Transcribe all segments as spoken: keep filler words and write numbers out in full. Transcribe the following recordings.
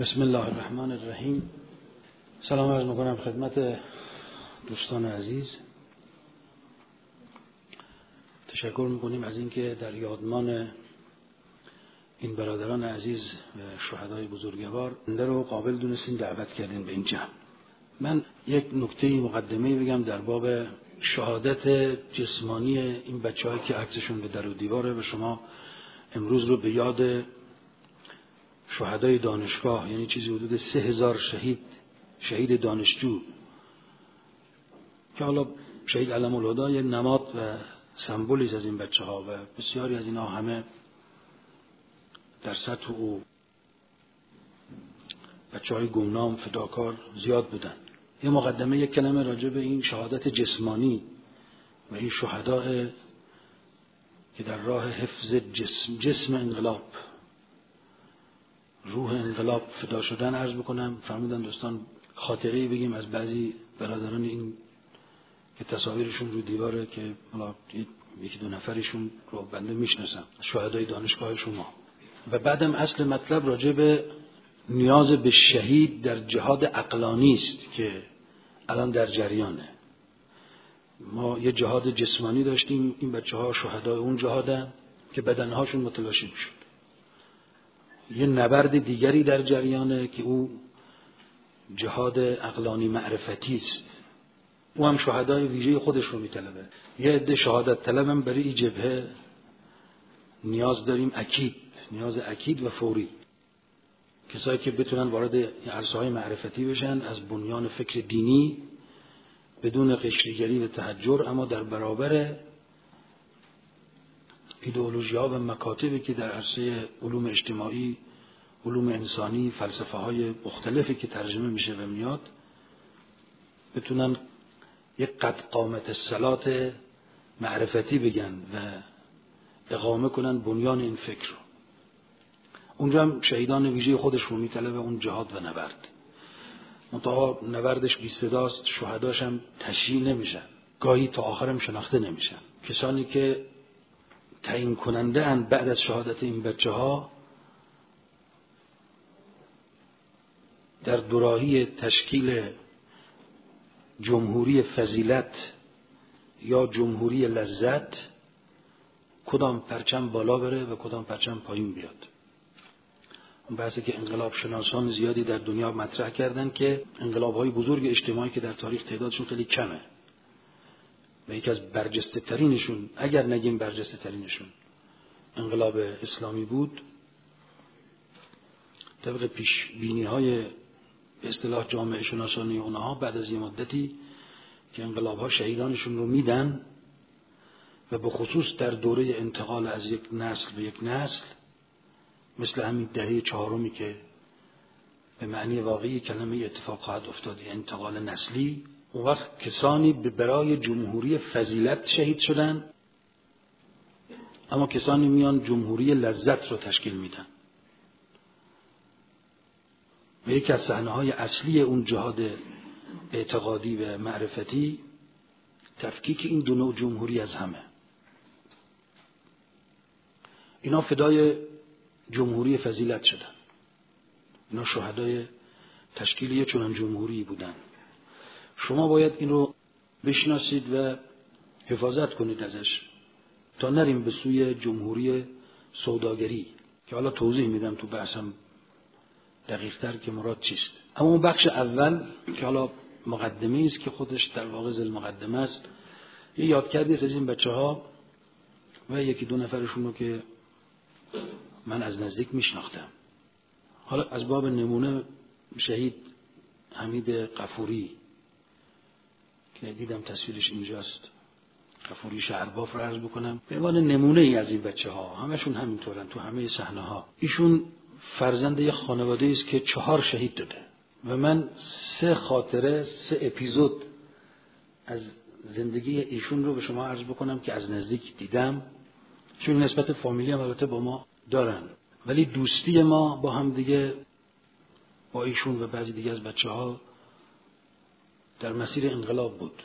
بسم الله الرحمن الرحیم. سلام عرض میکنم خدمت دوستان عزیز. تشکر میکنیم از اینکه در یادمان این برادران عزیز و شهدای بزرگوار انده رو قابل دونستین دعوت کردین به این جمع. من یک نکته مقدمه‌ای بگم در باب شهادت جسمانی این بچه‌هایی که عکسشون به در و دیواره و شما امروز رو به یاد شهدای دانشگاه، یعنی چیزی حدود سه هزار شهید شهید دانشجو که حالا شهید علم الهدی یک نماد و سمبولیست از این بچه ها و بسیاری از اینا همه در سطح او بچه های گمنام فداکار زیاد بودن. یه مقدمه یک کلمه راجع به این شهادت جسمانی و این شهداء که در راه حفظ جسم جسم انقلاب، روح انقلاب فدا شدن عرض بکنم. فرمودن دوستان خاطره‌ای بگیم از بعضی برادران این که تصاویرشون رو دیواره که حالا یکی دو نفرشون رو بنده میشناسم، شهدای دانشگاه شما. و بعدم اصل مطلب راجع به نیاز به شهید در جهاد عقلانی است که الان در جریانه. ما یه جهاد جسمانی داشتیم، این بچه ها شهدای اون جهادن که بدنهاشون متلاشی میشد. یه نبرد دیگری در جریانه که او جهاد عقلانی معرفتی است. او هم شهدای ویژه خودش رو میطلبه. یه عده شهادت طلبم برای این جبهه نیاز داریم، اکید، نیاز اکید و فوری. کسایی که بتونن وارد عرصه‌های معرفتی بشن از بنیان فکر دینی بدون قشریگری و تحجر، اما در برابر ایدئولوژی‌ها و مکاتبی که در عرصه علوم اجتماعی، علوم انسانی، فلسفه‌های مختلفی که ترجمه میشه و میاد، بتونن یک قد قامت الصلات معرفتی بگن و اقامه کنن بنیان این فکر رو. اونجا هم شهیدان ویژه خودش رو میطلبه، اون جهاد و نبرد. منتها نبردش بی صداست، شهداش هم تشییع نمیشن، گاهی تا آخرم شناخته نمیشن. کسانی که تعیین کننده اند بعد از شهادت این بچه ها در دوراهی تشکیل جمهوری فضیلت یا جمهوری لذت کدام پرچم بالا بره و کدام پرچم پایین بیاد. اون بحثی که انقلاب شناسان زیادی در دنیا مطرح کردن که انقلاب‌های بزرگ اجتماعی که در تاریخ تعدادشون خیلی کمه و یکی از برجسته ترینشون، اگر نگیم برجسته ترینشون، انقلاب اسلامی بود. طبق پیش بینی های به اصطلاح جامعه شناسانی اونها بعد از یه مدتی که انقلاب ها شهیدانشون رو میدن و به خصوص در دوره انتقال از یک نسل به یک نسل، مثل همین دهه چهارمی که به معنی واقعی کلمه اتفاق خواهد افتاد، انتقال نسلی، اون وقت کسانی به برای جمهوری فضیلت شهید شدن، اما کسانی میان جمهوری لذت رو تشکیل میدن. و یکی از صحنه‌های اصلی اون جهاد اعتقادی و معرفتی تفکیک این دو نوع جمهوری از همه. اینا فدای جمهوری فضیلت شدن، اینا شهدای تشکیل یه چنان جمهوری بودن. شما باید این رو بشناسید و حفاظت کنید ازش تا نریم به سوی جمهوری سوداگری که حالا توضیح میدم تو بحثم دقیق تر که مراد چیست. اما اون بخش اول که حالا مقدمه است که خودش در واقع ذل مقدمه است، یه یادکردی از این بچه ها و یکی دو نفرشون رو که من از نزدیک میشناختم. حالا از باب نمونه شهید حمید غفوری که دیدم تصویرش اینجاست، غفوری شهرباف رو عرض بکنم به عنوان نمونه ای از این بچه ها. همشون همینطورن تو همه صحنه ها. ایشون فرزند یک خانواده است که چهار شهید داده و من سه خاطره، سه اپیزود از زندگی ایشون رو به شما عرض بکنم که از نزدیک دیدم. چون نسبت فامیلی هم البته با ما دارن، ولی دوستی ما با هم دیگه، با ایشون و بعضی دیگه از بچه ها در مسیر انقلاب بود.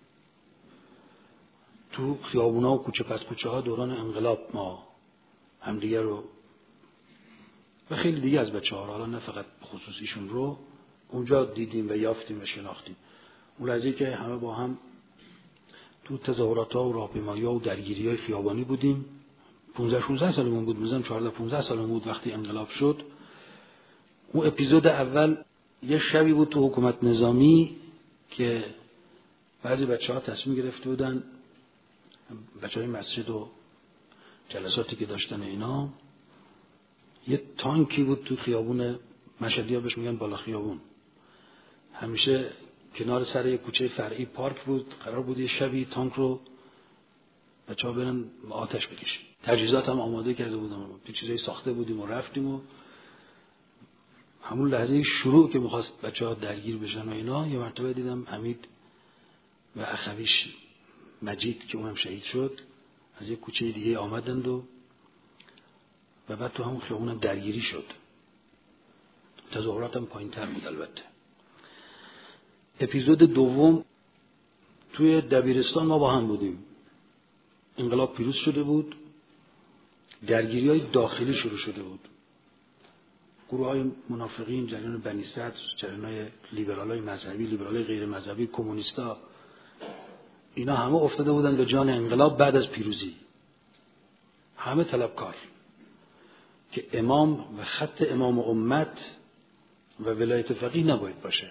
تو خیابونا و کوچه پس کوچه ها دوران انقلاب ما همدیگه رو و خیلی دیگه از بچه‌ها، حالا نه فقط خصوصیشون رو اونجا دیدیم و یافتیم و شناختیم. اون لحظه که همه با هم تو تظاهرات‌ها و راهپیماری‌ها و درگیری‌های خیابانی بودیم، پانزده شانزده سالمون بود، مثلا چهارده پانزده سالمون بود وقتی انقلاب شد. اون اپیزود اول یه شبی بود تو حکومت نظامی که بعضی بچه‌ها تصمیم گرفته بودن، بچه‌های مسجد و جلساتی که داشتن اینا، یه تانکی بود تو خیابون مشهدی‌ها بهش میگن بالا خیابون، همیشه کنار سر یک کوچه فرعی پارک بود، قرار بود یه شبی تانک رو بچه‌ها برن آتش بکشن. تجهیزات هم آماده کرده بودم، یه چیزایی ساخته بودیم و رفتیم و همون لحظه شروع که می‌خواست بچه‌ها درگیر بشن و اینا، یه مرتبه دیدم حمید و اخویش مجید که اونم شهید شد از یه کوچه دیگه آمدند و و بعد تو همون خیابون هم درگیری شد. تظاهرات هم پایین تر بود البته. اپیزود دوم توی دبیرستان ما با هم بودیم. انقلاب پیروز شده بود، درگیری های داخلی شروع شده بود. گروه های منافقین، جریان بنی صدر، جریان های لیبرال های مذهبی، لیبرال های غیر مذهبی، کمونیستا، اینا همه افتاده بودن به جان انقلاب بعد از پیروزی. همه طلبکار که امام و خط امام امت و ولایت فقیه نباید باشه.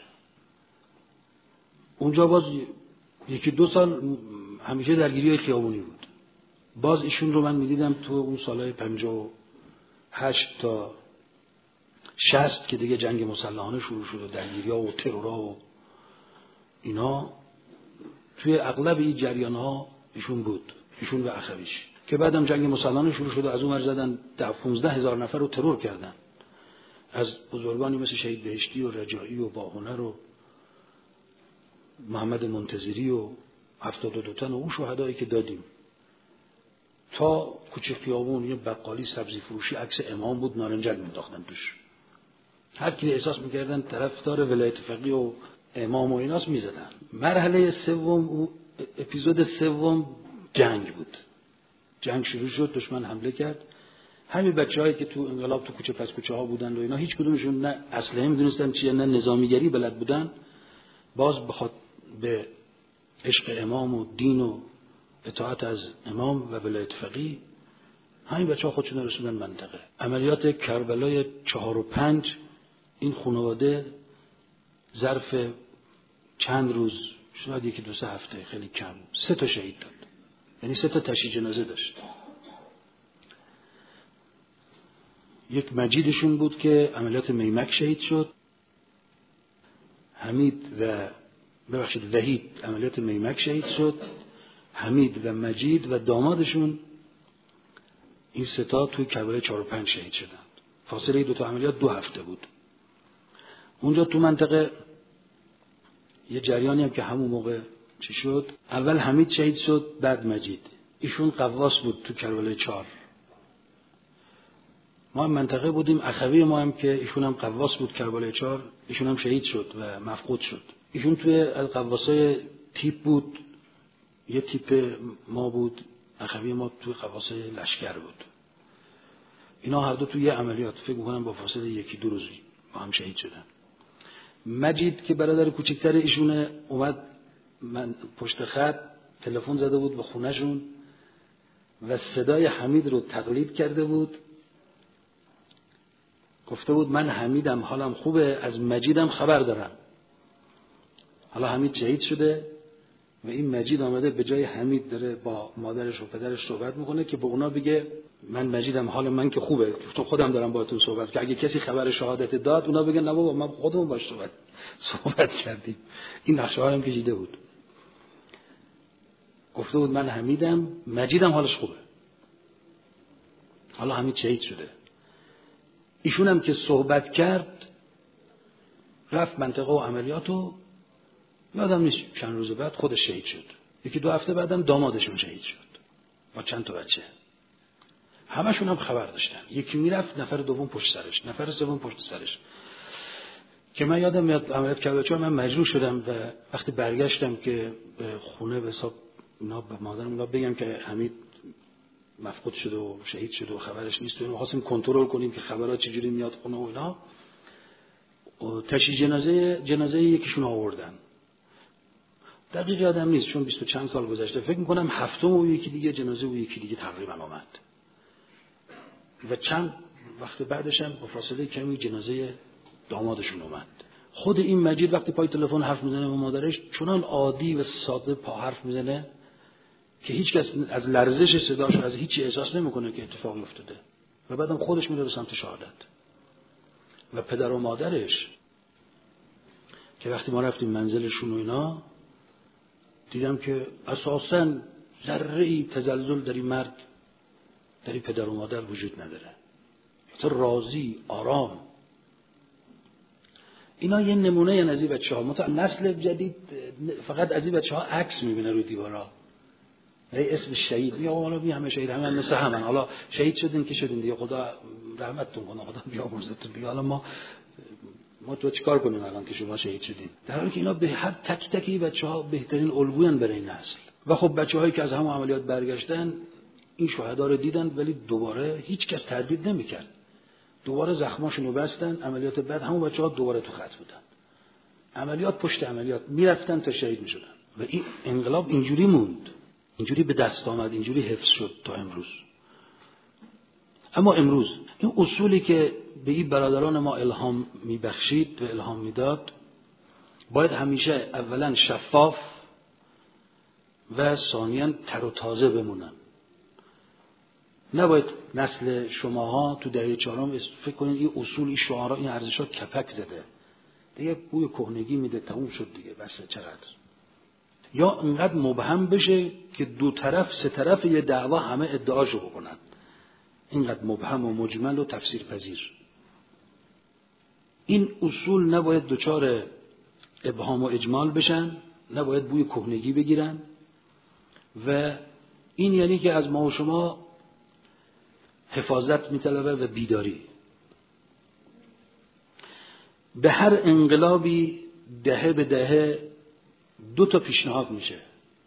اونجا باز یکی دو سال همیشه درگیری خیابونی بود. باز ایشون رو من میدیدم تو اون سالهای پنجاه و هشت تا شصت که دیگه جنگ مسلحانه شروع شد و درگیری‌ها و ترورها و اینا، توی اغلب این جریان‌ها ایشون بود، ایشون و اخویش، که بعدم جنگ مسلحانه شروع شد و از اون ور زدن ده پانزده هزار نفر رو ترور کردن، از بزرگانی مثل شهید بهشتی و رجایی و باهنر و محمد منتظری و هفتاد و دو تن و اون شهدایی که دادیم، تا کوچه خیابون یه بقالی سبزی فروشی عکس امام بود، نارنجک مینداختن توش. هر کی احساس میکردن طرفدار ولایت فقیه و امام و ایناس میزدن. مرحله سوم، او اپیزود سوم جنگ بود. جنگ شروع شد، دشمن حمله کرد. همین بچه‌هایی که تو انقلاب تو کوچه پس کوچه ها بودن و اینا، هیچ کدومشون نه اسلحه میدونستن چیه، نه نظامیگری بلد بودن. باز بخواد به عشق امام و دین و اطاعت از امام و ولایت فقیه، همین بچه‌ها خودشون رسوندن منطقه. عملیات کربلای چهار و پنج، این خانواده ظرف چند روز، شاید یکی دو سه هفته، خیلی کم، سه تا شهید داد. یعنی سه تا تشییع جنازه داشت. یک مجیدشون بود که عملیات میمک شهید شد. حمید و ببخشید وحید عملیات میمک شهید شد. حمید و مجید و دامادشون، این سه تا توی کربلای چهار و پنج شهید شدند. فاصله دو تا عملیات دو هفته بود. اونجا تو منطقه یه جریانی هم که همون موقع چی شد، اول حمید شهید شد، بعد مجید. ایشون قواس بود تو کربلای چهار. ما هم منطقه بودیم، اخوی ما هم که ایشون هم قواس بود کربلای چهار، ایشون هم شهید شد و مفقود شد. ایشون توی از قواسای تیپ بود، یه تیپ ما بود، اخوی ما توی قواسای لشکر بود. اینا هر دو توی یه عملیات، فکر می‌کنم با فاصله یکی دو روزی با هم شهید شدن. مجید که برادر کوچکتر ایشونه، اومد من پشت خط تلفن زده بود به خونه‌شون و صدای حمید رو تقلید کرده بود. گفته بود من حمیدم، حالم خوبه، از مجیدم خبر دارم. حالا حمید شهید شده و این مجید آمده به جای حمید داره با مادرش و پدرش صحبت میکنه که به اونا بگه من مجیدم، حال من که خوبه، تو خودم دارم باهاتون صحبت، که اگه کسی خبر شهادت داد اونا بگن نه بابا من خودمون باش صحبت صحبت کردیم. این نقشه ها هم کشیده بود. گفته بود من حمیدم، مجیدم حالش خوبه. حالا حمید شهید شده. ایشون هم که صحبت کرد رفت منطقه و عملیاتو، یادم نیست چند روز بعد خودش شهید شد. یکی دو هفته بعدم دامادشون شهید شد با چند تا بچه. همشون هم خبر داشتن. یکی میرفت، نفر دوم پشت سرش، نفر سوم پشت سرش. که من یادم میاد عملیات کربلا من مجبور شدم و وقتی برگشتم که به خونه به حساب اینا به مادرم اینا بگم که حمید مفقود شده و شهید شده و خبرش نیست و اینو خواستیم کنترل کنیم که خبرات چجوری میاد خونه و اینا. تشییع جنازه جنازه یکیشون آوردن. دقیق یادم نیست چون بیست و چند سال گذشته، فکر میکنم هفتم و یکی دیگه جنازه و یکی دیگه تقریبا آمد و چند وقت بعدش هم با فاصله کمی جنازه دامادشون اومد. خود این مجید وقتی پای تلفن حرف میزنه با مادرش چنان عادی و ساده پا حرف میزنه که هیچ کس از لرزش صداش از هیچی احساس نمیکنه که اتفاقی افتاده و بعدم خودش میره به سمت شهادت. و پدر و مادرش که وقتی ما رفتیم منزلشون و اینا دیدم که اساساً ذره‌ای تزلزل در این مرد، در این پدر و مادر وجود نداره، مثلا راضی، آرام. اینا یه نمونه از این بچه‌ها. مثلا نسل جدید فقط از این بچه‌ها عکس می‌بینه روی دیوارا، یه اسم شهید میگه حالا می همه شهید همه مثل همن، حالا شهید شدین که شدین دیگه، خدا رحمتتون کنه، خدا بیامرزتون دیگه، حالا ما ما تو چیکار کنیم الان که شما شهید شدین؟ در حالی که اینا به هر تک تکی بچه‌ها بهترین الگوین برای این نسل. و خب بچه‌هایی که از همون عملیات برگشتن این شهدا رو دیدن ولی دوباره هیچ کس تردید نمی‌کرد. دوباره زخماشونو بستن، عملیات بعد همون بچه‌ها دوباره تو خط بودن. عملیات پشت عملیات میرفتن تا شهید میشدن. و این انقلاب اینجوری موند. اینجوری به دست آمد، اینجوری حفظ شد تا امروز. اما امروز این اصولی که به این برادران ما الهام میبخشید و الهام میداد باید همیشه اولا شفاف و ثانیاً تر و تازه بمونن. نباید نسل شماها تو دهه چهارم فکر کنید این اصول، این شعارا، این ارزش‌ها کپک زده دیگه، بوی کهنگی میده، تموم شد دیگه، بس چقدر. یا اینقدر مبهم بشه که دو طرف سه طرف یه دعوا همه ادعاشو بکنن، اینقدر مبهم و مجمل و تفسیر پذیر. این اصول نباید دچار ابهام و اجمال بشن، نباید بوی کهنگی بگیرن. و این یعنی که از ما و شما حفاظت میطلبه و بیداری. به هر انقلابی دهه به دهه دو تا پیشنهاد میشه،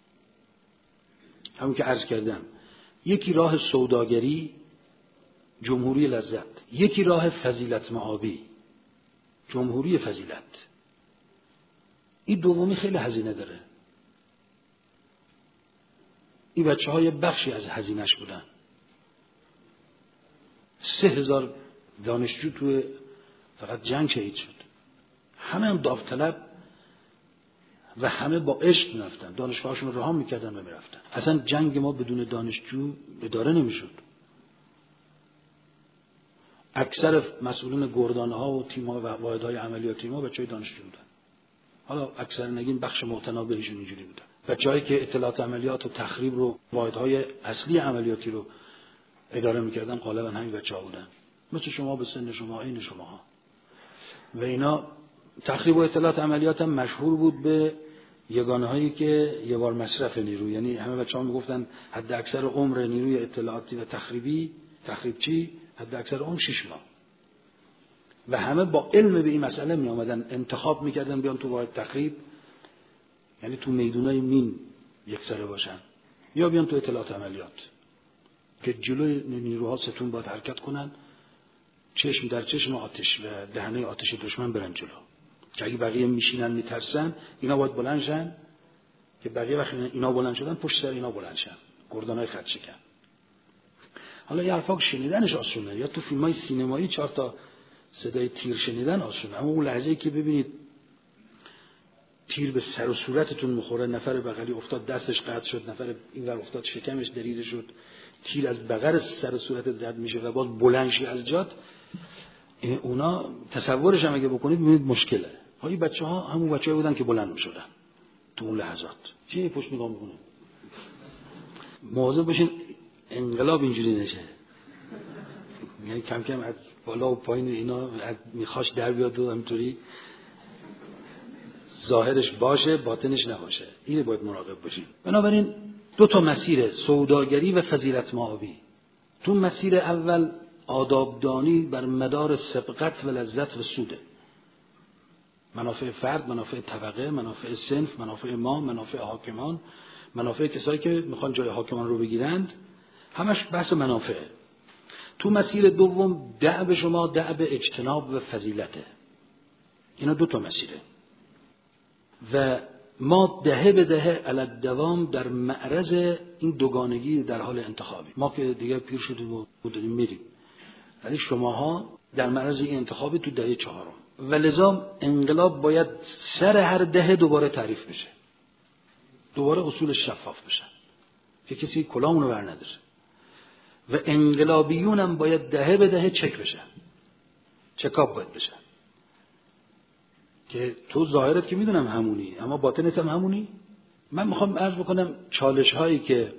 همون که عرض کردم، یکی راه سوداگری، جمهوری لذت، یکی راه فضیلت معابی، جمهوری فضیلت. این دومی خیلی هزینه داره. این بچه های بخشی از هزینهش بودن. سه هزار دانشجو توی فقط جنگ شهید شد. همه هم داوطلب و همه با عشق میرفتن، دانشگاهشون رو رها میکردن و میرفتن. اصلا جنگ ما بدون دانشجو اداره نمیشد. اکثر مسئولین گردانه ها و تیم ها و واحدهای عملیاتی ما بچهای دانشجو بودن. حالا اکثر نگیم بخش متناوبشون اینجوری بودن. بچه‌هایی که اطلاعات عملیات و تخریب رو، واحدهای اصلی عملیاتی رو اداره میکردن غالبا همین بچه‌ها بودن، مثل شما، به سن شما، عین شماها. و اینا تخریب و اطلاعات عملیات هم مشهور بود به یگانه هایی که یه بار مصرف نیرو، یعنی همه بچه‌ها میگفتن حد اکثر عمر نیروی اطلاعاتی و تخریبی تخریبچی حد اکثر عمر شش ماه. و همه با علم به این مسئله می آمدن، انتخاب میکردن بیان تو واحد تخریب، یعنی تو میدونای مین یک سره باشن، یا بیان تو اطلاعات عملیات که جلوی نیروها ستون باید حرکت کنن، چشم در چشم آتش و دهنه آتش دشمن برن جلو، که اگه بقیه میشینن میترسن اینا باید بلند شن، که بقیه وقتی اینا بلند شدن پشت سر اینا بلند شن، گردانای خط شکن. حالا یه حرفا شنیدنش آسونه، یا تو فیلمای سینمایی چهار تا صدای تیر شنیدن آسونه، اما اون لحظه‌ای که ببینید تیر به سر و صورتتون میخوره، نفر بغلی افتاد دستش قطع شد، نفر اینور افتاد شکمش دریده شد، تیر از بغل سر و صورتت رد میشه و باز بلند شی از جات، اونا تصورش هم اگه بکنید میبینید مشکله. های بچه‌ها همون بچه‌ای بودن که بلند میشدن تو اون لحظات. چی پشت نگاه میکنه؟ مواظب باشین انقلاب اینجوری نشه، یعنی کم کم از بالا و پایین اینا میخواش در بیاد و همینطوری ظاهرش باشه باطنش نباشه. اینه باید مراقب باشین. بنابراین دو تا مسیر، سوداگری و فضیلت معابی. تو مسیر اول آدابدانی بر مدار سبقت و لذت و سوده، منافع فرد، منافع طبقه، منافع صنف، منافع ما، منافع حاکمان، منافع کسایی که میخوان جای حاکمان رو بگیرند همش بحث منافعه. تو مسیر دوم دأب شما دأب اجتناب و فضیلته. اینا دو تا مسیره و ما دهه به دهه علی الدوام در معرض این دوگانگی در حال انتخابی. ما که دیگه پیر شدیم و داریم میریم، ولی شماها در معرض این انتخابی تو دهه چهارم و لذا انقلاب باید سر هر دهه دوباره تعریف بشه، دوباره اصولش شفاف بشه که کسی کلامونو بر نداره و انقلابیون هم باید دهه به دهه چک بشن، چکاپ باید بشن که تو ظاهرت که میدونم همونی اما باطنت هم همونی. من میخوام عرض بکنم چالش هایی که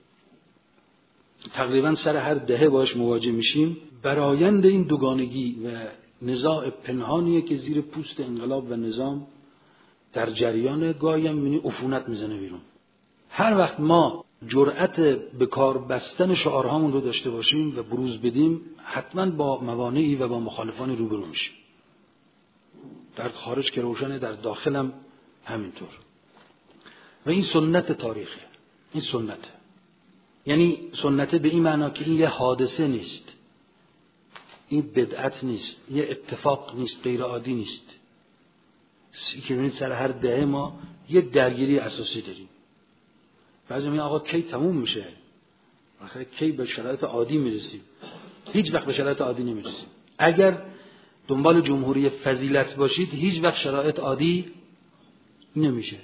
تقریبا سر هر دهه باش مواجه میشیم برآیند این دوگانگی و نزاع پنهانیه که زیر پوست انقلاب و نظام در جریان، گاهی هم می‌بینی عفونت میزنه بیرون. هر وقت ما جرأت به کار بستن شعارهامون رو داشته باشیم و بروز بدیم، حتما با موانعی و با مخالفانی روبرو میشیم. در خارج که روشنه، در داخل هم همینطور. و این سنت تاریخه، این سنته. یعنی سنته به این معنا که این یه حادثه نیست، این بدعت نیست، یه اتفاق نیست، غیر عادی نیست. که ببینید سر هر دهه ما یه درگیری اساسی داریم. بعضی میگن آقا کی تموم میشه؟ آخه کی به شرایط عادی میرسیم؟ هیچ وقت به شرایط عادی نمیرسیم. اگر دنبال جمهوری فضیلت باشید هیچ وقت شرایط عادی نمیشه.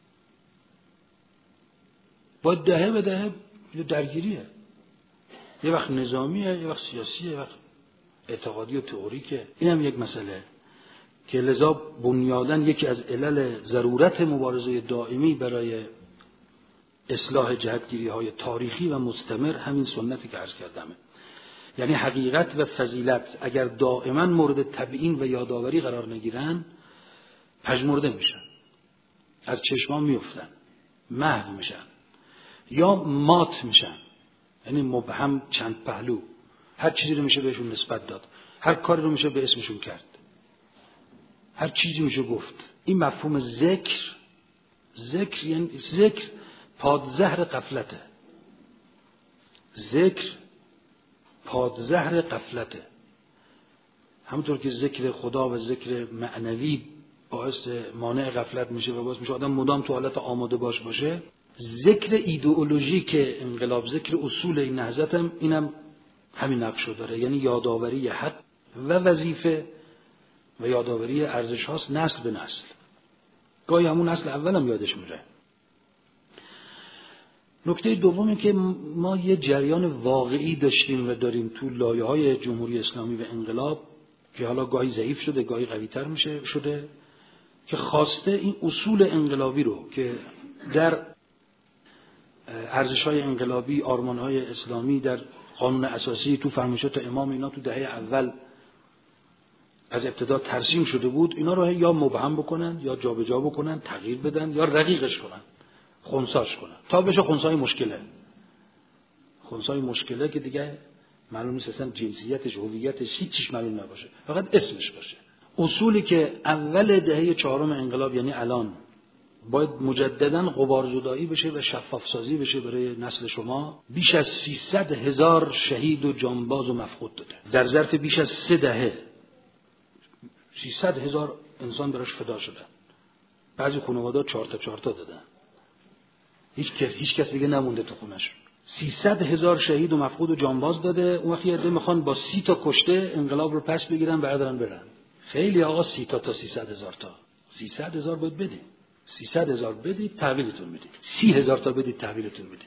با دهه به دهه یه درگیریه، یه وقت نظامیه، یه وقت سیاسیه، یه وقت اعتقادی و تئوریکه. این هم یک مسئله که لذا بنیاداً یکی از علل ضرورت مبارزه دائمی برای اصلاح جهتگیری های تاریخی و مستمر همین سنتی که عرض کردمه. یعنی حقیقت و فضیلت اگر دائما مورد تبیین و یادآوری قرار نگیرن پژمرده میشن، از چشمان میافتن، محو میشن یا مات میشن. یعنی مبهم، چند پهلو، هر چیزی رو میشه بهشون نسبت داد، هر کاری رو میشه به اسمشون کرد، هر چیزی میشه گفت. این مفهوم ذکر، ذکر یعنی ذکر پادزهر غفلته. ذکر پادزهر غفلته. همونطور که ذکر خدا و ذکر معنوی باعث مانع غفلت میشه و باعث میشه آدم مدام تو حالت آماده باش باشه، ذکر ایدئولوژیک انقلاب، ذکر اصول این نهضت هم اینم همین نقشو داره. یعنی یادآوری حق و وظیفه و یادآوری ارزش هاست نسل به نسل. گاهی همون نسل اول هم یادش میره. نکته دومی که ما یه جریان واقعی داشتیم و داریم تو لایه‌های جمهوری اسلامی و انقلاب که حالا گاهی ضعیف شده گاهی قوی‌تر میشه شده، که خواسته این اصول انقلابی رو که در ارزش‌های انقلابی، آرمان‌های اسلامی، در قانون اساسی، تو فرمایشات امام اینا تو دهه اول از ابتدا ترسیم شده بود، اینا رو یا مبهم بکنن یا جابجا بکنن، تغییر بدن یا رقیقش کنن، خنثاش کنن تا بشه خنثای مشکله. خنثای مشکله که دیگه معلوم نیست اصلا جنسیتش، هویتش، هیچیش معلوم نباشه، فقط اسمش باشه. اصولی که اول دهه چهارم انقلاب یعنی الان باید مجدداً غبارزدایی بشه و شفاف سازی بشه برای نسل شما. بیش از سیصد هزار شهید و جانباز و مفقود داده در ظرف بیش از سه دهه. سیصد هزار انسان براش فدا شدن. بعضی خانواده چهار تا چهار تا دادن. هیچ کس هیچ کس دیگه نمونده تو خونش. سیصد هزار شهید و مفقود و جانباز داده. اون وقت یه عده میخوان با سی تا کشته انقلاب رو پس بگیرن بردارن برن. خیلی آقا سی تا تا سیصد هزار تا. سیصد هزار باید بدید. سیصد هزار بدید تحویلتون میدید. سی هزار تا بدید تحویلتون میدید.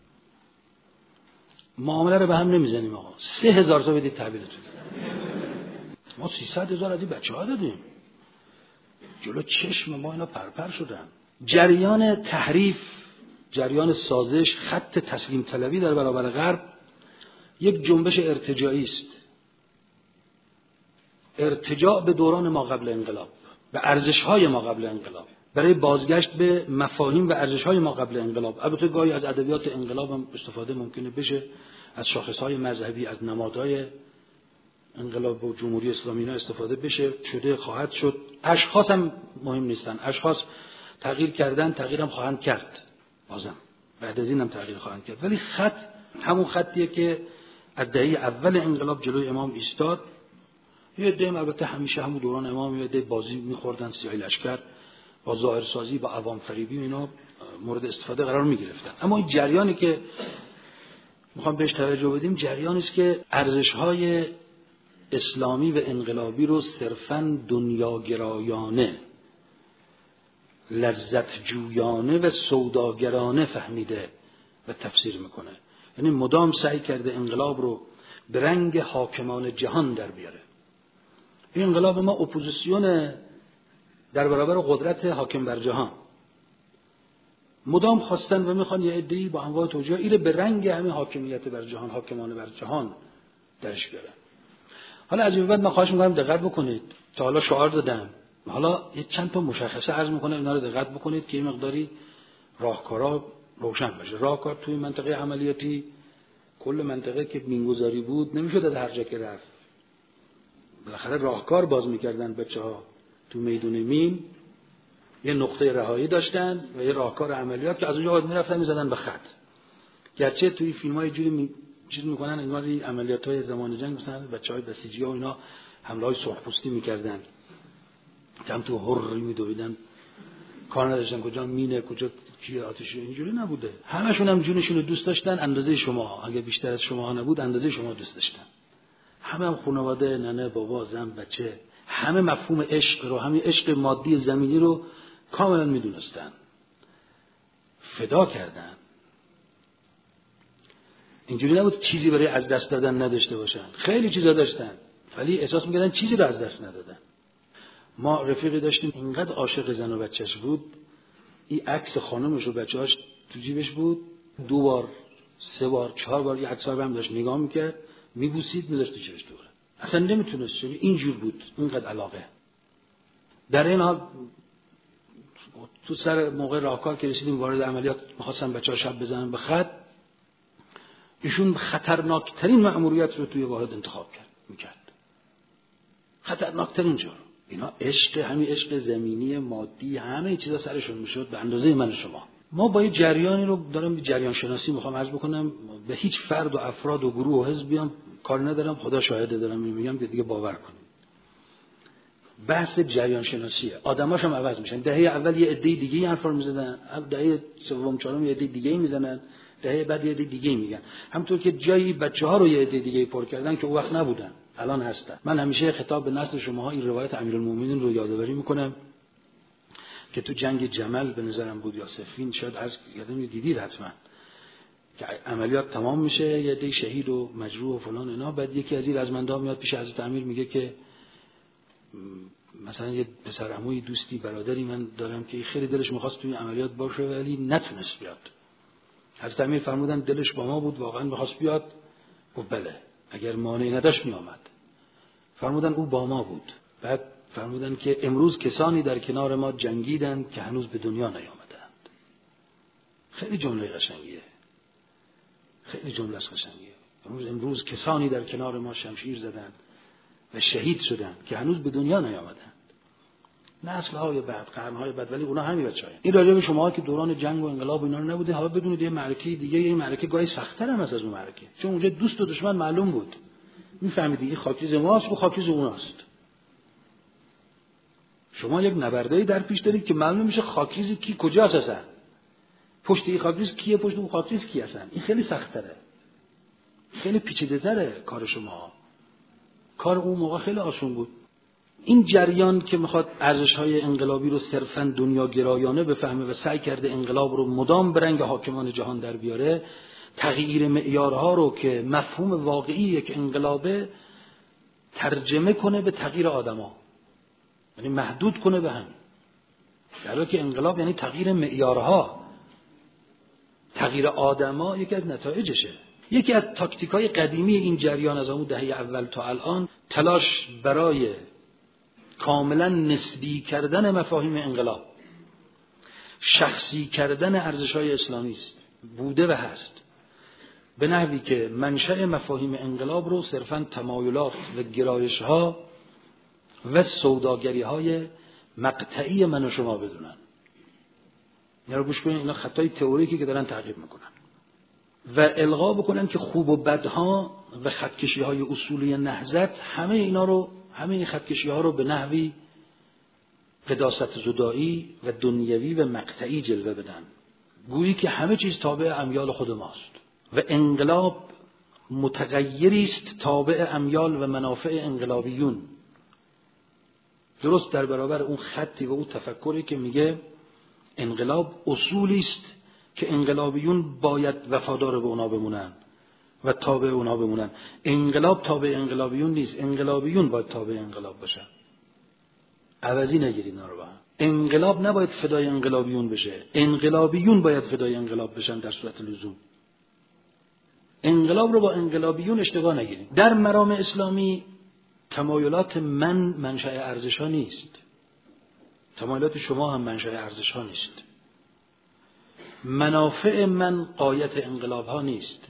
معامله رو به هم نمیزنیم آقا. سه هزار تا بدید تحویلتون. ما سیصد هزار از این بچه‌ها دادیم. جلو چشم ما اینا پرپر شدن. جریان تحریف، جریان سازش، خط تسلیم طلبی در برابر غرب یک جنبش ارتجاعی است. ارتجاع به دوران ما قبل انقلاب، به ارزش‌های ما قبل انقلاب، برای بازگشت به مفاهیم و ارزش‌های ما قبل انقلاب. البته گاهی از ادبیات انقلاب هم استفاده ممکنه بشه، از شاخص‌های مذهبی، از نمادهای انقلاب و جمهوری اسلامی اینا استفاده بشه، شده، خواهد شد. اشخاص هم مهم نیستن. اشخاص تغییر کردن، تغییرم خواهند کرد. بازم بعد از این هم تغییر خواهند کرد. ولی خط همون خطیه که از دهه اول انقلاب جلوی امام ایستاد. یه عده البته همیشه همون دوران امام یه عده بازی می‌خوردن، سیاهی لشکر با ظاهرسازی با عوام فریبی اینا مورد استفاده قرار می‌گرفتن. اما این جریانی که میخوام بهش توجه بدیم جریانی است که ارزش‌های اسلامی و انقلابی رو صرفاً دنیاگرایانه، لذت جویانه و سوداگرانه فهمیده و تفسیر میکنه. یعنی مدام سعی کرده انقلاب رو به رنگ حاکمان جهان در بیاره. این انقلاب ما اپوزیسیون در برابر قدرت حاکم بر جهان. مدام خواستن و میخوان یه عده‌ای با انواع توجیه اینو به رنگ همین حاکمیت بر جهان، حاکمان بر جهان درش بیارن. حالا از این بعد من خواهش میکنم دقت بکنید. تا حالا شعار دادم، حالا یه چند تا مشخصه عرض میکنم، اینا رو دقت بکنید که این مقداری راهکارا روشن بشه. راهکار توی منطقه عملیاتی، کل منطقه که مینگذاری بود نمیشد از هر جا که رفت. بالاخره راهکار باز میکردن بچه‌ها تو میدون مین، یه نقطه رهایی داشتن و یه راهکار عملیات که از اونجا بعد میرفتن میزدن به خط. گرچه توی فیلم‌های جوری می... چیز میکنن انگاری عملیات‌های زمان جنگ مثلا بچه‌های بسیجی‌ها و اینا حمله‌های سرخپوستی میکردن، کم تو هر میدویدن، کار نداشتن کجا مینه کجا کی آتش. اینجوری نبوده. همشون هم جونشون رو دوست داشتن اندازه شما، اگه بیشتر از شما نبود اندازه شما دوست داشتن. همه هم خانواده، ننه، بابا، زن، بچه، همه مفهوم عشق رو، همین عشق مادی زمینی رو کاملا میدونستن، فدا کردن. اینجوری نبود چیزی برای از دست دادن نداشته باشن، خیلی چیزا داشتن ولی احساس میکردن چیزی رو از دست ندادن. ما رفیقی داشتیم اینقدر عاشق زن و بچهش بود، این عکس خانمش و بچه‌هاش تو جیبش بود، دو بار سه بار چهار بار یه عکس‌ها رو هم داشت نگاه میکرد، میبوسید میذاشت تو جیبش دوره. اصلا نمیتونست، چون اینجور بود، اینقدر علاقه. در این حال تو سر موقع راهکار که رسیدیم وارد عملیات می‌خواستن بچه‌ها شب بزنن به خط، ایشون خطرناکترین مأموریت رو توی واحد انتخاب کرد میکرد. خطرناکترین جا رو. اینا عشق، همین عشق زمینی مادی، همه چیزا سرشون میشد به اندازه من و شما. ما با یه جریانی رو دارم، جریان شناسی میخوام عرض بکنم، به هیچ فرد و افراد و گروه و حزب بیام کار ندارم، خدا شاهده دارم میگم که دیگه باور کنید. بحث جریان شناسیه. آدماش هم عوض میشن. دهه اول یه عده دیگه این حرفا رو میزدن، دهه سوم چهارم یه عده دیگه میزنن، دهه بعد یه عده دیگه میگن. همونطور که جایی بچه‌ها رو یه عده دیگه پر کردن که اون وقت نبودن، الان هستن. من همیشه خطاب به نسل شماها این روایت امیرالمومنین رو یادآوری میکنم که تو جنگ جمل به نظرم بود یا صفین، شاید از یادم دیدید حتما، که عملیات تمام میشه، یه عده شهید و مجروح و فلان اینا، بعد یکی از این رزمندا میاد پیش حضرت امیر میگه که مثلا یه پسر عموی دوستی برادری من دارم که خیلی دلش می‌خواست توی عملیات باشه ولی نتونست بیاد. حضرت امیر فرمودن دلش با ما بود، واقعا می‌خواست بیاد؟ گفت بله، اگر مانعی نداشت می‌آمد. فرمودن او با ما بود. بعد فرمودن که امروز کسانی در کنار ما جنگیدند که هنوز به دنیا نیامدند. خیلی جمله قشنگیه، خیلی جمله قشنگیه. امروز امروز کسانی در کنار ما شمشیر زدند و شهید شدند که هنوز به دنیا نیامدند. نسل‌های بعد، قرن‌های بعد، ولی اونا همین بچه‌ها. این راجع به شما که دوران جنگ و انقلاب و اینا رو نبوده، حالا بدونید یه معرکه دیگه، این معرکه گاهی سخت‌تر هم از اون معرکه، چون اونجا دوست و دشمن معلوم بود. می‌فهمیدی این خاکریز ماست و خاکریز اوناست. شما یک نبرده‌ای در پیش دارید که معلوم میشه خاکریز کی کجاست اصلا. پشت این خاکریز کیه، پشت اون خاکریز کی اصلا. این خیلی سخت‌تره. خیلی پیچیده‌تره کار شما. کار اون موقع خیلی آسون بود. این جریان که میخواد ارزش‌های انقلابی رو صرفاً دنیاگرایانه بفهمه و سعی کرده انقلاب رو مدام به رنگ حاکمان جهان در بیاره، تغییر معیارها رو که مفهوم واقعی یک انقلابه ترجمه کنه به تغییر آدما، یعنی محدود کنه به هم. در حالی که انقلاب یعنی تغییر معیارها، تغییر آدما یکی از نتایجشه. یکی از تاکتیک‌های قدیمی این جریان از اون دهه اول تا الان تلاش برای کاملا نسبی کردن مفاهیم انقلاب، شخصی کردن ارزش‌های اسلامی است، بوده و هست، به نحوی که منشأ مفاهیم انقلاب رو صرفاً تمایلات و گرایش‌ها و سوداگری‌های مقطعی من و شما بدونن. اینا رو گوش کنین، اینا خطای تئوریکی که دارن تعقیب میکنن. و القا بکنن که خوب و بدها و خطکشی های اصولی نهضت همه اینا رو همه این خطکشی ها رو به نحوی قداست زدایی و دنیوی و مقطعی جلوه بدن، گویی که همه چیز تابع امیال خود ماست و انقلاب متغیری است تابع امیال و منافع انقلابیون، درست در برابر اون خطی و اون تفکری که میگه انقلاب اصولی است که انقلابیون باید وفادار به اونا بمونن و تابع اونا بمونن. انقلاب تابع انقلابیون نیست، انقلابیون باید تابع انقلاب باشن. عوضی نگیرید اینا رو با هم. انقلاب نباید فدای انقلابیون بشه، انقلابیون باید فدای انقلاب بشن در صورت لزوم. انقلاب رو با انقلابیون اشتباه نگیرید. در مرام اسلامی تمایلات من منشأ ارزش ها نیست، تمایلات شما هم منشأ ارزش ها نیست، منافع من غایت انقلاب ها نیست.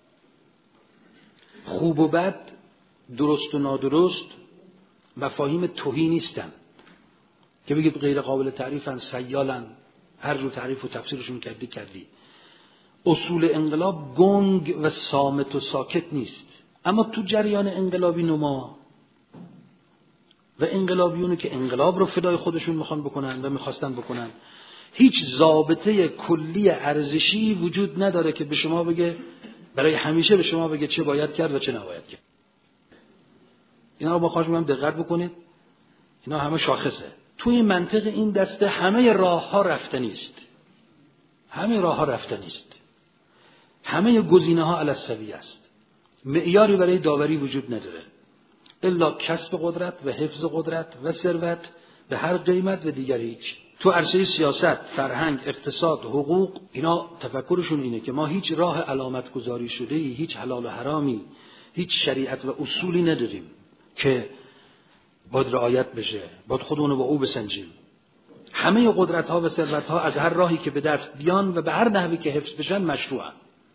خوب و بد، درست و نادرست مفاهیم تهی نیستن که بگید غیر قابل تعریفن، سیالن، هر جور تعریف و تفسیرشون کردی کردی. اصول انقلاب گنگ و صامت و ساکت نیست، اما تو جریان انقلابی نما و انقلابیونی که انقلاب رو فدای خودشون میخوان بکنن و میخواستن بکنن، هیچ ضابطه کلی ارزشی وجود نداره که به شما بگه، برای همیشه به شما بگه چه باید کرد و چه نباید کرد. اینا رو با خواهش میگم دقت بکنید، اینا همه شاخصه. توی منطق این دسته همه راه ها رفتنی است، همه راه ها رفتنی است، همه گزینه ها علی السویه است، معیاری برای داوری وجود نداره الا کسب قدرت و حفظ قدرت و ثروت به هر قیمت و دیگر هیچ. تو عرصه سیاست، فرهنگ، اقتصاد، حقوق، اینا تفکرشون اینه که ما هیچ راه علامت گذاری شده‌ای، هیچ حلال و حرامی، هیچ شریعت و اصولی نداریم که باید رعایت بشه، باید خودمون رو با او بسنجیم. همه قدرت ها و ثروت ها از هر راهی که به دست بیان و به هر نحوی که حفظ بشن مشروعن.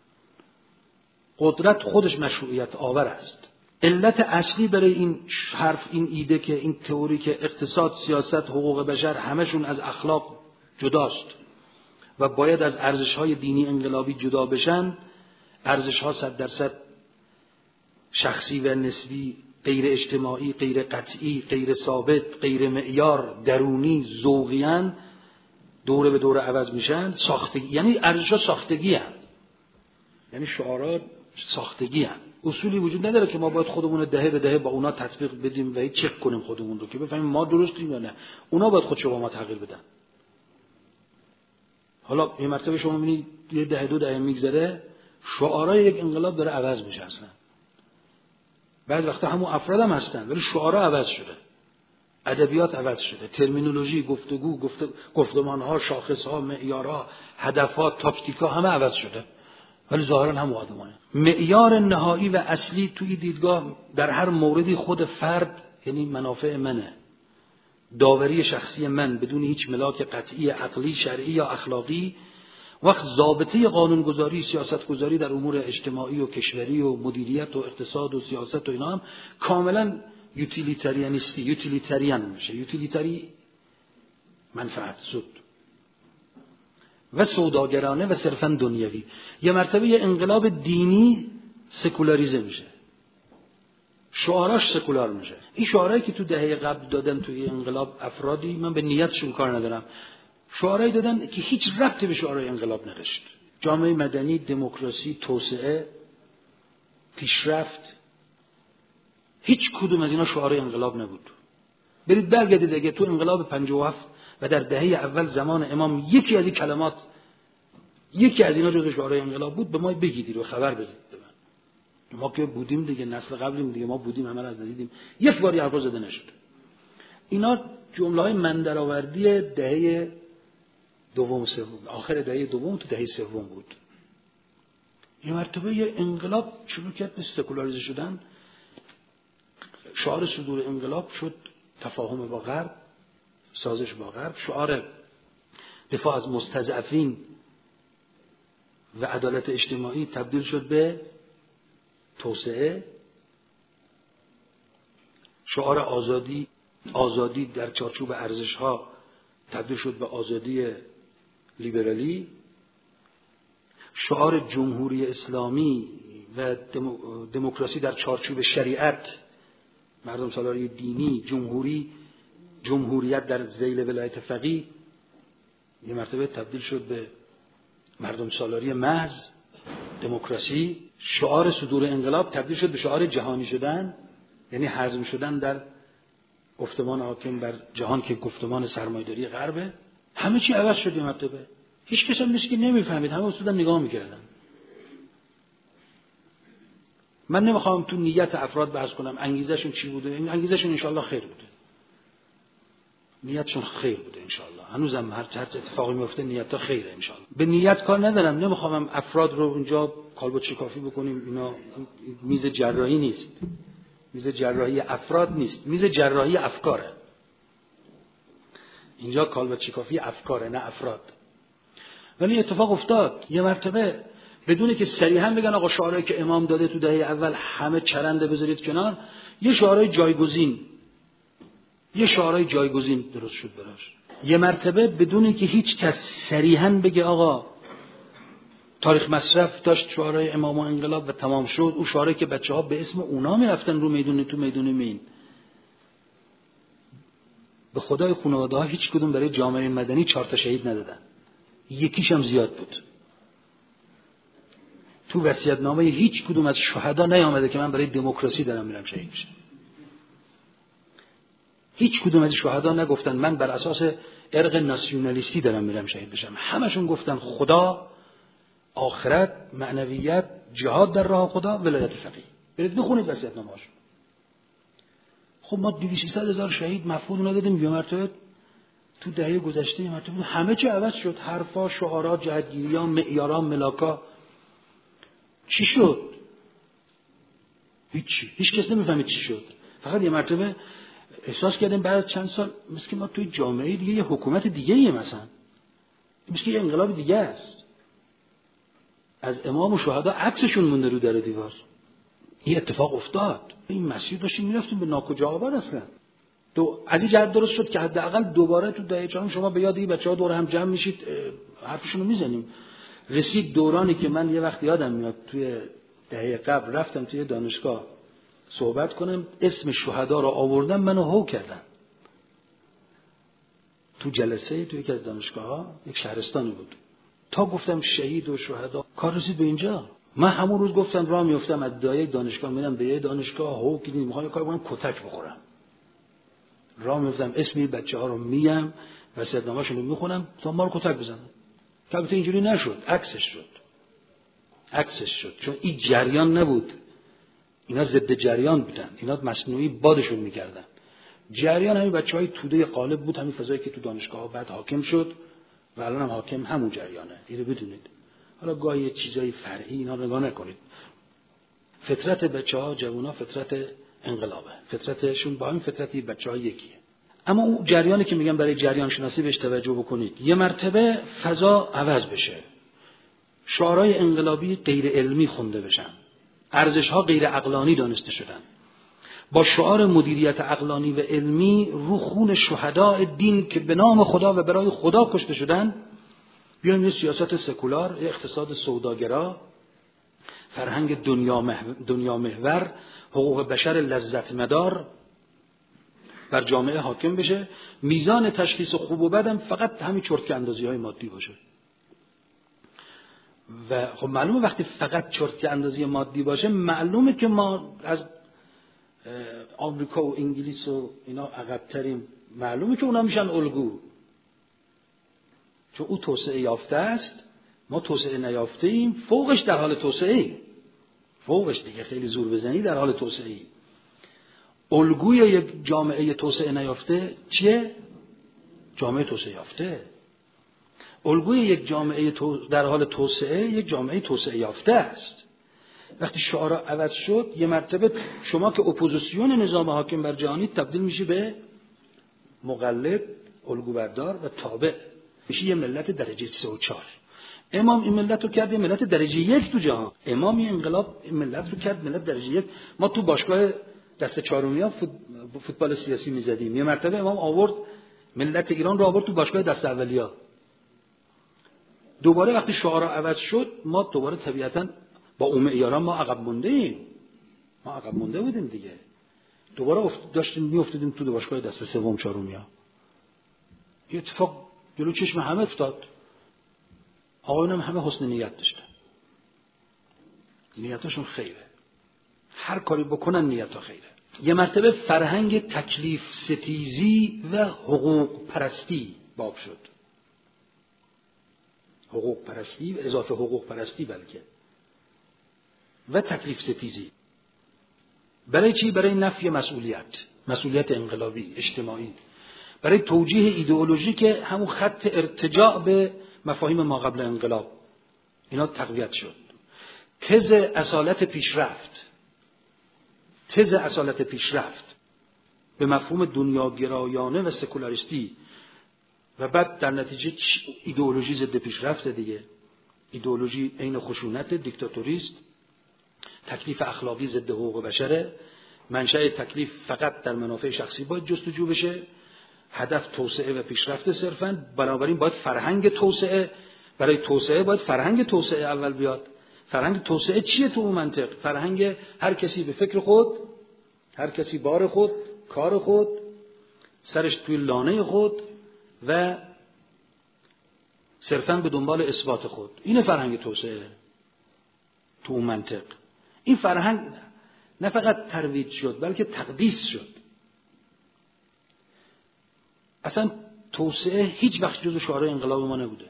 قدرت خودش مشروعیت آور است. علت اصلی برای این حرف، این ایده که این تئوری که اقتصاد، سیاست، حقوق بشر همشون از اخلاق جداست و باید از ارزش‌های دینی انقلابی جدا بشن، ارزش‌ها صد درصد شخصی و نسبی، غیر اجتماعی، غیر قطعی، غیر ثابت، غیر معیار، درونی، ذوقیان، دوره به دوره عوض میشن. ساختگی، یعنی ارزش‌ها ساختگی هستند، یعنی شعارات ساختگی هستند. اصولی وجود نداره که ما باید خودمون دهه به دهه با اونا تطبیق بدیم و چک کنیم خودمون رو که بفهمیم ما درستیم یا نه. اونا باید خودشو با ما تغییر بدن. حالا این مرتبه شما میبینید یه دهه دو دهه میگذره، شعارای یک انقلاب داره عوض میشه اصلا. بعض وقتا همون افراد هم هستن ولی شعارا عوض شده، ادبیات عوض شده، ترمینولوژی، گفتگو، گفت... گفتمانها، شاخصها، معیارها، هدفات، تاکتیکا همه عوض شده ولی ظاهرا هم آدمانه. معیار نهایی و اصلی توی دیدگاه در هر موردی خود فرد، یعنی منافع منه، داوری شخصی من بدون هیچ ملاک قطعی عقلی، شرعی یا اخلاقی. وقت ضابطه قانونگذاری، سیاستگذاری در امور اجتماعی و کشوری و مدیریت و اقتصاد و سیاست و اینا هم کاملا یوتیلیتریانیستی، یوتیلیتریان میشه. یوتیلیتری منفعت زد و سوداگرانه و صرفا دنیوی. یه مرتبه یه انقلاب دینی سکولاریزه میشه، شعاراش سکولار میشه. این شعارهایی که تو دهه قبل دادن توی انقلاب افرادی، من به نیتشون کار ندارم، شعارهایی دادن که هیچ ربطی به شعارهای انقلاب نداشت. جامعه مدنی، دموکراسی، توسعه، پیشرفت، هیچ کدوم از اینا شعار انقلاب نبود. برید برگردید اگه تو انقلاب پنجاه و هفت و در دهه اول زمان امام یکی از این کلمات، یکی از اینا جزو شعارهای انقلاب بود، به ما بگید رو خبر بدید به من. ما که بودیم دیگه، نسل قبلیم دیگه، ما بودیم، همه از ندیدیم، یک باری حرفا زده نشد. اینا جمله‌های من درآوردی دهه دوم سوم، آخر دهه دوم تو دهه سوم بود. یه مرتبه یه انقلاب شروع کرد به سکولاریزه شدن. شعار صدور انقلاب شد تفاهم با غرب، سازش با غرب. شعار دفاع از مستضعفین و عدالت اجتماعی تبدیل شد به توسعه. شعار آزادی، آزادی در چارچوب ارزش‌ها تبدیل شد به آزادی لیبرالی. شعار جمهوری اسلامی و دموکراسی در چارچوب شریعت، مردم سالاری دینی، جمهوری، جمهوریت در ذیل ولایت فقیه، یه مرتبه تبدیل شد به مردم سالاری محض. دموکراسی، شعار صدور انقلاب تبدیل شد به شعار جهانی شدن، یعنی هضم شدن در گفتمان حاکم بر جهان که گفتمان سرمایه‌داری غربه. همه چی عوض شد یه مرتبه. هیچ کس هم نیست که نمیفهمید، همه اصولا نگاه میکردن. من نمیخوام تو نیت افراد بحث کنم انگیزشون چی بوده، این انگیزشون انشالله خیر بوده، نیتشون خیر بوده انشالله. هنوزم هر هر اتفاقی میفته نیت‌ها خیره انشالله. به نیت کار ندارم، نمیخوام افراد رو اونجا کالبد شکافی بکنیم. اینا میز جراحی نیست، میز جراحی افراد نیست، میز جراحی افکاره. اینجا کالبد شکافی افکاره نه افراد. ولی اتفاق افتاد یه مرتبه بدون که صریحا بگن آقا شعارهایی که امام داده تو دهه اول همه چرنده بذارید کنار، یه شعارهای جایگزین یه شعارهای جایگزین درست شد براش. یه مرتبه بدون که هیچ کس صریحا بگه آقا تاریخ مصرف داشت شعارهای امام و انقلاب و تمام شد. اون شعارهایی که بچه‌ها به اسم اونا میرفتن رو میدون تو میدون مین، به خدای خانواده‌ها هیچ کدوم برای جامعه مدنی چهار تا شهید ندادن، یکیش هم زیاد بود. تو وصیت‌نامه هیچ کدوم از شهدا نیامده که من برای دموکراسی دارم میرم شهید میشم. هیچ کدوم از شهدا نگفتن من بر اساس ارق ناسیونالیستی دارم میرم شهید بشم. همشون گفتن خدا، آخرت، معنویت، جهاد در راه خدا، ولایت فقیه. برید بخونید وصیت‌نامه‌هاشون. خب ما دویست سیصد هزار شهید مفقود ندادیم یه مرتبه تو دهه گذشته. یه مرتبه همه چی عوض شد، حرفا، شعارا، جهتگیری‌ها، معیارا، ملاکا. چی شد؟ هیچی. هیچ کس نمیفهمید چی شد. فقط یه مرتبه احساس کردیم بعد از چند سال مثل که ما توی جامعه دیگه یه حکومت دیگه ایه، مثلا مثل که یه انقلاب دیگه است. از امام و شهدا عکسشون مونده رو در دیوار. این اتفاق افتاد. این مسیر داشتیم میرفتیم به ناکجا آباد. اصلا دو از این جهت درست شد که حداقل دوباره تو دهه چهارم شما به یاد این بچه‌ها دور هم جمع میشید، حرفشون رو میزنیم. رسید دورانی که من یه وقت یادم میاد توی دهه قبل رفتم توی دانشگاه صحبت کنم، اسم شهدا رو آوردم، منو هو کردن تو جلسه تو یکی از دانشگاه‌ها، یک شهرستانی بود. تا گفتم شهید و شهدا، کار رسید به اینجا. من همون روز گفتم راه میافتم از دایه دانشگاه میرم به یه دانشگاه، هو که میخوام کار کنم کتک بخورم. راه میافتم اسم این بچه‌ها رو میگم، وصیت‌نامه‌شون رو میخونم تا ما رو کتک بزنن. البته اینجوری نشد، عکسش شد. عکسش شد چون این جریان نبود. اینا ضد جریان بودن، اینا مصنوعی بادشون میکردن. جریان همین بچهای توده قالب بود، همین فضایی که تو دانشگاه‌ها بعد حاکم شد و الان هم حاکم همون جریانه. اینو بدونید. حالا گاهی چیزای فرعی اینا رو نگاه نکنید. فطرت بچه‌ها، جوونا فطرت انقلابه. فطرتشون با همین فطرتی بچه‌ها یکیه. اما اون جریانی که میگم برای جریان شناسی بهش توجه بکنید. یه مرتبه فضا عوض بشه. شعارهای انقلابی غیر علمی خونده بشن. ارزش‌ها غیر عقلانی دانسته شدن. با شعار مدیریت عقلانی و علمی رو خون شهداء دین که به نام خدا و برای خدا کشته شدن، بیایم یه سیاست سکولار، یه اقتصاد سوداگرا، فرهنگ دنیا محور، دنیا محور، حقوق بشر لذت مدار بر جامعه حاکم بشه. میزان تشخیص خوب و بدم فقط همین چرتکه اندازی‌های مادی باشه. و خب معلومه وقتی فقط چرتکه اندازی مادی باشه، معلومه که ما از آمریکا و انگلیس و اینا عقب‌تریم. معلومه که اونا میشن الگو، چون او توسعه یافته است، ما توسعه نیافته ایم. فوقش در حال توسعه، فوقش دیگه خیلی زور بزنی در حال توسعه. الگوی یک جامعه توسعه نیافته چیه؟ جامعه توسعه یافته. الگوی یک جامعه در حال توسعه یک جامعه توسعه یافته است. وقتی شعارا عوض شد، یه مرتبه شما که اپوزیسیون نظام حاکم بر جهانی تبدیل میشی به مقلد، الگوبردار و تابع، میشی یه ملت درجه سه و چهار. امام این ملت رو کرد ملت درجه یک تو جهان. امام این انقلاب این ملت رو کرد ملت درجه یک. ما تو باشگاه دست چهارمیا فوتبال سیاسی میزدیم، یه مرتبه امام آورد ملت ایران رو آورد تو باشگاه دست اولیا. دوباره وقتی شعارها عوض شد ما دوباره طبیعتاً با اون معیاران ما عقب مونده ایم. ما عقب مونده بودیم دیگه. دوباره افت... داشتیم میافتادیم تو باشگاه دسته سوم چهارمیا. یه اتفاق جلو چشم همه افتاد. آقایون هم همه حسن نیت داشتن. نیتاشون خیره. هر کاری بکنن نیتها خیره. یه مرتبه فرهنگ تکلیف ستیزی و حقوق پرستی باب شد. حقوق پرستی و اضافه حقوق پرستی بلکه و تکلیف ستیزی. برای چی؟ برای نفی مسئولیت، مسئولیت انقلابی اجتماعی، برای توجیه ایدئولوژی که همون خط ارتجاع به مفاهیم ما قبل انقلاب اینا تقویت شد. تز اصالت پیشرفت، تز اصالت پیشرفت به مفهوم دنیاگرایانه و سکولاریستی و بعد در نتیجه ایدئولوژی ضد پیشرفت دیگه. ایدئولوژی عین خشونت، دیکتاتوریست، تکلیف اخلاقی ضد حقوق بشره، منشأ تکلیف فقط در منافع شخصی باید جستجو بشه، هدف توسعه و پیشرفت صرفاً. بنابراین باید فرهنگ توسعه، برای توسعه باید فرهنگ توسعه اول بیاد. فرهنگ توسعه چیه تو اون منطق؟ فرهنگ هر کسی به فکر خود، هر کسی بار خود، کار خود، سرش توی لانه خود و صرفاً به دنبال اثبات خود. اینه فرهنگ توسعه تو اون منطق. این فرهنگ نه فقط ترویج شد بلکه تقدیس شد. اصلا توسعه هیچ وقت جزو شعار انقلاب ما نبوده.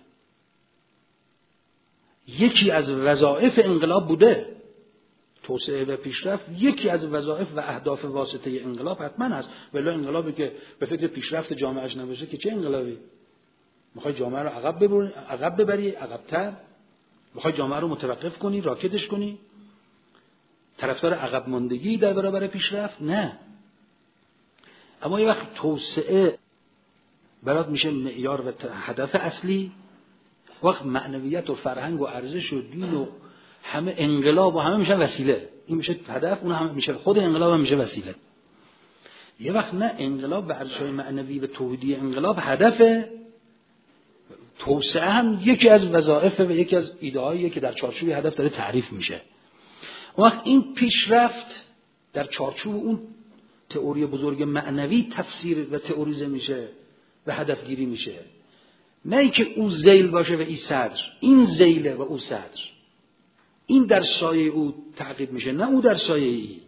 یکی از وظایف انقلاب بوده. توسعه و پیشرفت یکی از وظایف و اهداف واسطه انقلاب حتما هست. ولی انقلابی که به فکر پیشرفت جامعهش نباشه که چه انقلابی؟ میخوای جامعه رو عقب ببری، عقب ببری، عقب‌تر؟ میخوای جامعه رو متوقف کنی، راکدش کنی؟ طرفدار عقب ماندگی در برابر پیشرفت؟ نه. اما یه وقت توسعه برات میشه معیار و هدف اصلی، وقت معنویت و فرهنگ و ارزش و دین و همه انقلاب و همه میشه وسیله. این میشه هدف، اون هم میشه خود انقلاب هم میشه وسیله. یه وقت نه، انقلاب و ارزش‌های معنوی و توحیدی انقلاب هدف، توسعه هم یکی از وظایف و یکی از ایده‌هایی که در چارچوب هدف داره تعریف میشه. اون وقت این پیشرفت در چارچوب اون تئوری بزرگ معنوی تفسیر و تئوریزه میشه و هدفگیری میشه. نه ای که او ذیل باشه و این صدر، این ذیله و او صدر، این در سایه او تعقیب میشه، نه او در سایه ای.